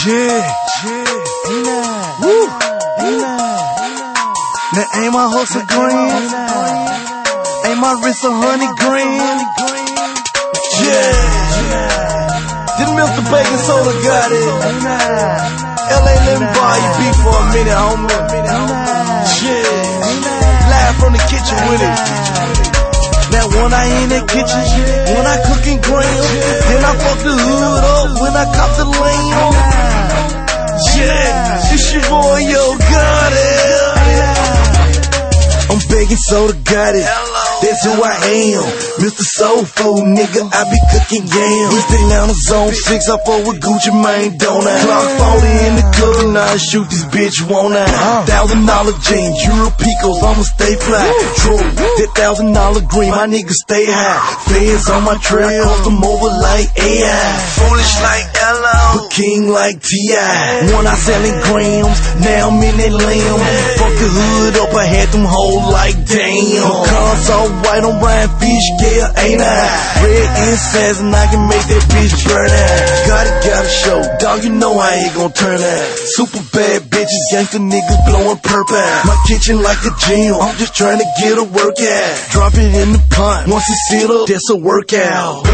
Woo. Now ain't my horse a green, ain't my wrist a honey green. Did Mr. Bacon Soda got it? LA, let me buy you beef for a minute, homie. Live from the kitchen with it. Now when I in that kitchen, when I cooking grams, then I fuck the hood up when I cop the lamb. It's your boy, Yo Gotti. I'm Bacon Soda, got it. That's who I am, Mr. Soul Food, nigga, I be cooking yams. East Atlanta Zone 6, I fuck with Gucci Mane, don't I? Clock 40 in the club, and I shoot this bitch, won't I? $1,000 jeans, Euro Picos, I'ma stay fly. True, that $1,000 green, my niggas stay high. Feds on my trail, cross them over like AI. Foolish like Ella, but king like T.I. When I selling grams, now I'm in that lamb. Fuck the hood up, I had them hoes like damn. Console white on Ryan Fish, yeah, ain't I? Red incense and I can make that bitch burn out. Gotta show, dog, you know I ain't gon' turn out. Super bad bitches, gangsta niggas blowing purple. My kitchen like a gym, I'm just trying to get a workout. Drop it in the pot, once it's sealed up, that's a workout.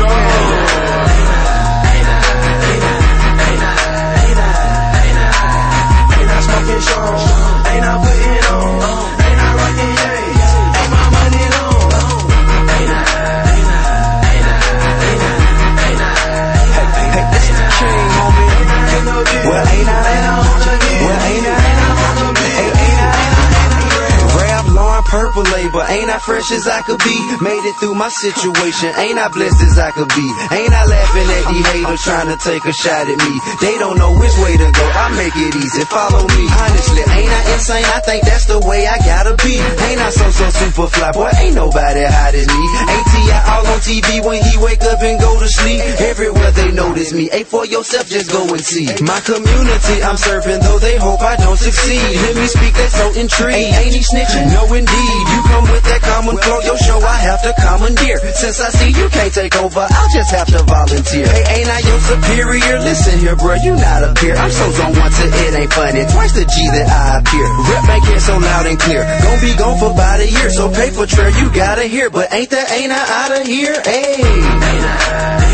Purple label, ain't I fresh as I could be? Made it through my situation, ain't I blessed as I could be? Ain't I laughing at these haters trying to take a shot at me? They don't know which way to go, I make it easy, follow me. Honestly, ain't I insane? I think that's the way I gotta be. Ain't I so super fly, boy, ain't nobody hot as me. Ain't T.I. all on TV when he wake up and go to sleep? Everywhere they notice me, ain't for yourself, just go and see. My community I'm serving, though they hope I don't succeed. Hear me speak, they so intrigued. Ain't he snitching? No indeed. You come with that common flow, your show I have to commandeer. Since I see you can't take over, I'll just have to volunteer. Hey, ain't I your superior? Listen here, bro, you not a peer. I'm so zone one to it ain't funny, twice the G that I appear. Rep make it so loud and clear, gon' be gone for about a year. So paper trail you gotta hear, but ain't I out of here? Hey,